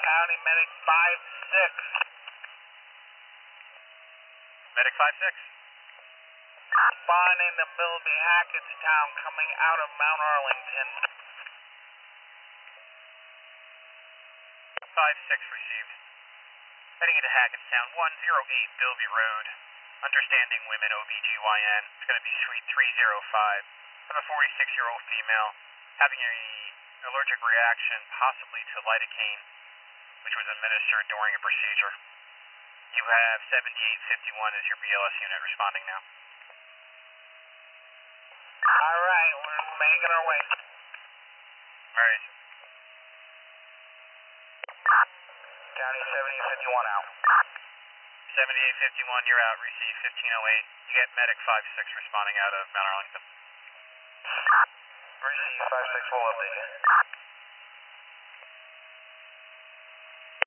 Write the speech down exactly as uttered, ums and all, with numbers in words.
County Medic five six. Medic five six. Responding to Bilby Hackettstown coming out of Mount Arlington. five six received. Heading into Hackettstown, one oh eight Bilby Road. Understanding women O B G Y N. It's going to be suite three oh five. I'm a forty-six-year-old female having a allergic reaction, possibly to lidocaine, which was administered during a procedure. You have seventy-eight fifty-one as your B L S unit responding now. All right, we're making our way. All right. County seventy-eight fifty-one out. seventy-eight fifty-one, you're out. Receive fifteen oh eight. You get Medic five six responding out of Mount Arlington. Receive five six, we'll update you.